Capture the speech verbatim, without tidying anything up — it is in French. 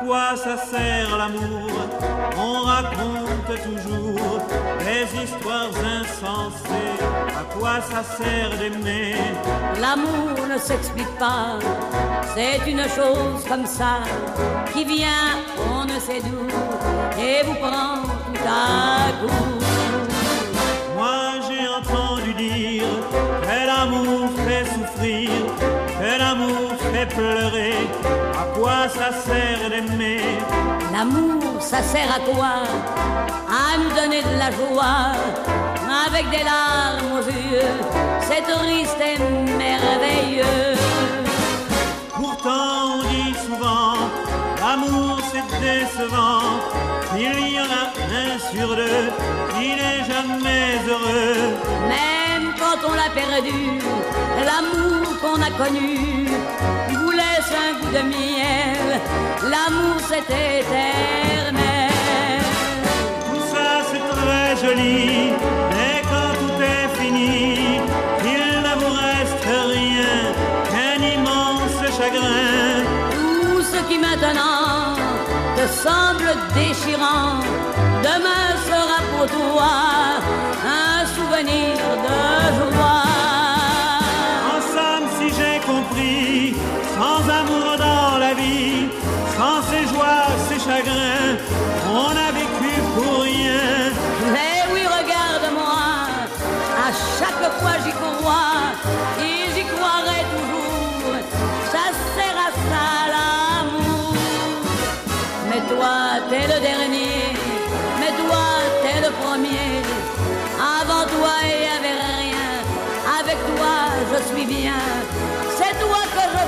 quoi ça sert l'amour? On raconte toujours des histoires insensées. À quoi ça sert d'aimer? L'amour ne s'explique pas, c'est une chose comme ça qui vient, on ne sait d'où, et vous prend tout à coup. Moi j'ai entendu dire que l'amour fait souffrir, que l'amour fait pleurer. À quoi ça sert d'aimer? L'amour, ça sert à quoi? À nous donner de la joie, avec des larmes aux yeux, c'est triste et merveilleux. Pourtant on dit souvent, l'amour c'est décevant. Il y en a un sur deux qui n'est jamais heureux. Même quand on l'a perdu, l'amour qu'on a connu vous laisse un goût de miel. L'amour c'est éternel. Tout ça c'est très joli, mais quand tout est fini, il ne vous reste rien qu'un immense chagrin. Tout ce qui maintenant te semble déchirant, demain sera pour toi un souvenir de joie. En somme, si j'ai compris, sans amour dans la vie, sans ses joies, ses chagrins, on a vécu pour rien. Mais oui, regarde-moi, à chaque fois j'y crois, et j'y croirai toujours, ça sert à ça l'amour. Mais toi, t'es le dernier, mais toi, t'es le premier. Avant toi, il n'y avait rien, avec toi, je suis bien. C'est toi que je